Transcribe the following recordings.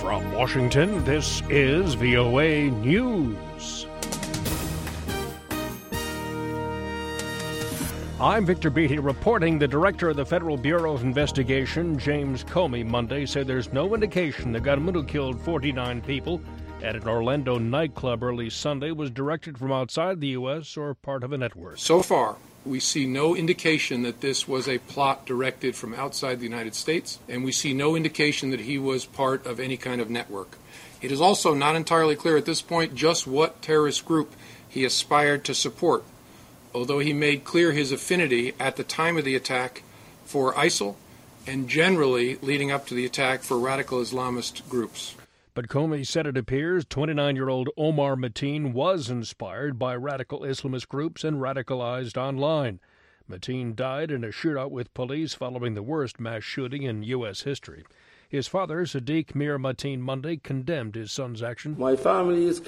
From Washington, this is VOA News. I'm Victor Beatty reporting. The director of the Federal Bureau of Investigation, James Comey, Monday said there's no indication the gunman who killed 49 people at an Orlando nightclub early Sunday was directed from outside the U.S. or part of a network. So far, we see no indication that this was a plot directed from outside the United States, and we see no indication that he was part of any kind of network. It is also not entirely clear at this point just what terrorist group he aspired to support, although he made clear his affinity at the time of the attack for ISIL and generally leading up to the attack for radical Islamist groups. But Comey said it appears 29-year-old Omar Mateen was inspired by radical Islamist groups and radicalized online. Mateen died in a shootout with police following the worst mass shooting in U.S. history. His father, Sadiq Mir Mateen, Monday condemned his son's action. My family is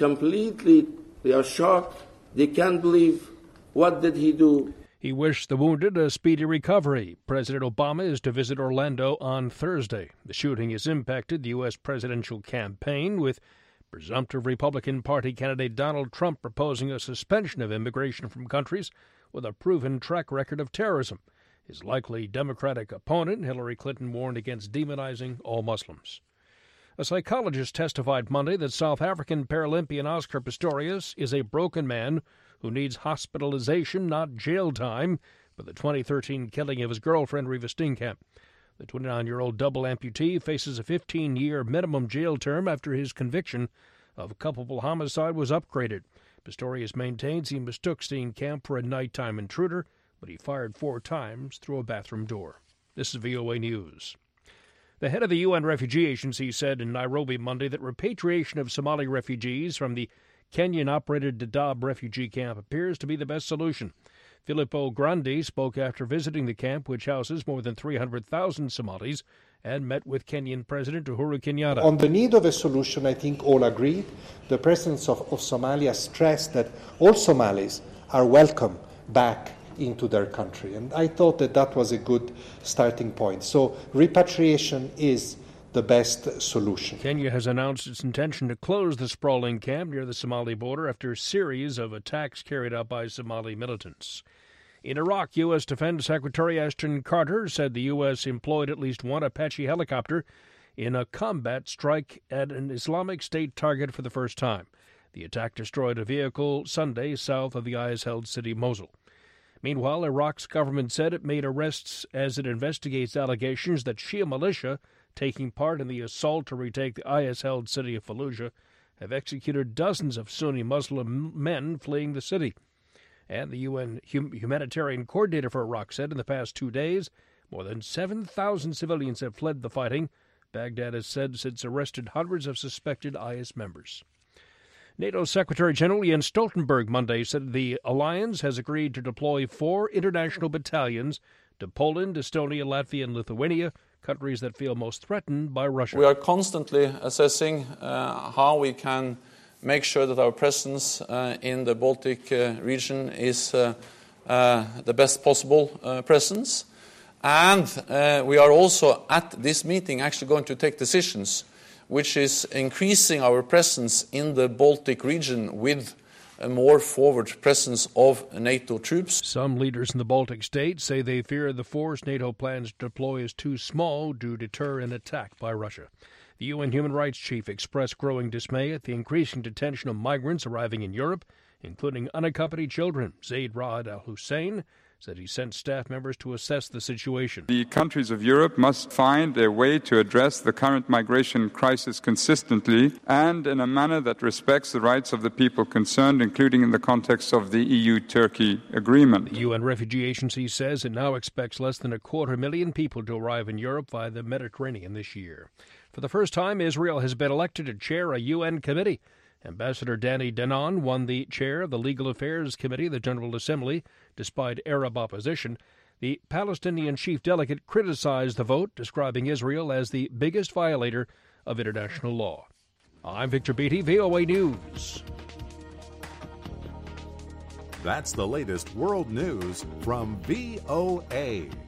they are shocked. They can't believe. What did he do? He wished the wounded a speedy recovery. President Obama is to visit Orlando on Thursday. The shooting has impacted the U.S. presidential campaign, with presumptive Republican Party candidate Donald Trump proposing a suspension of immigration from countries with a proven track record of terrorism. His likely Democratic opponent, Hillary Clinton, warned against demonizing all Muslims. A psychologist testified Monday that South African Paralympian Oscar Pistorius is a broken man who needs hospitalization, not jail time, for the 2013 killing of his girlfriend, Reva Steenkamp. The 29-year-old double amputee faces a 15-year minimum jail term after his conviction of culpable homicide was upgraded. Pistorius maintains he mistook Steenkamp for a nighttime intruder, but he fired 4 times through a bathroom door. This is VOA News. The head of the UN Refugee Agency said in Nairobi Monday that repatriation of Somali refugees from the Kenyan-operated Dadaab refugee camp appears to be the best solution. Filippo Grandi spoke after visiting the camp, which houses more than 300,000 Somalis, and met with Kenyan President Uhuru Kenyatta. On the need of a solution, I think all agreed. The President of Somalia stressed that all Somalis are welcome back into their country. And I thought that was a good starting point. So repatriation is the best solution. Kenya has announced its intention to close the sprawling camp near the Somali border after a series of attacks carried out by Somali militants. In Iraq, U.S. Defense Secretary Ashton Carter said the U.S. employed at least one Apache helicopter in a combat strike at an Islamic State target for the first time. The attack destroyed a vehicle Sunday south of the IS-held city Mosul. Meanwhile, Iraq's government said it made arrests as it investigates allegations that Shia militia taking part in the assault to retake the IS-held city of Fallujah have executed dozens of Sunni Muslim men fleeing the city. And the UN humanitarian coordinator for Iraq said in the past 2 days, more than 7,000 civilians have fled the fighting. Baghdad has said it's arrested hundreds of suspected IS members. NATO Secretary General Jens Stoltenberg Monday said the alliance has agreed to deploy 4 international battalions to Poland, Estonia, Latvia, and Lithuania, countries that feel most threatened by Russia. We are constantly assessing how we can make sure that our presence in the Baltic region is the best possible presence. And we are also at this meeting actually going to take decisions which is increasing our presence in the Baltic region with a more forward presence of NATO troops. Some leaders in the Baltic states say they fear the force NATO plans to deploy is too small to deter an attack by Russia. The UN human rights chief expressed growing dismay at the increasing detention of migrants arriving in Europe, including unaccompanied children. Zaid Ra'ad al-Hussein said he sent staff members to assess the situation. The countries of Europe must find a way to address the current migration crisis consistently and in a manner that respects the rights of the people concerned, including in the context of the EU-Turkey agreement. The UN Refugee Agency says it now expects less than 250,000 people to arrive in Europe via the Mediterranean this year. For the first time, Israel has been elected to chair a UN committee. Ambassador Danny Danon won the chair of the Legal Affairs Committee of the General Assembly, despite Arab opposition. The Palestinian chief delegate criticized the vote, describing Israel as the biggest violator of international law. I'm Victor Beatty, VOA News. That's the latest world news from VOA.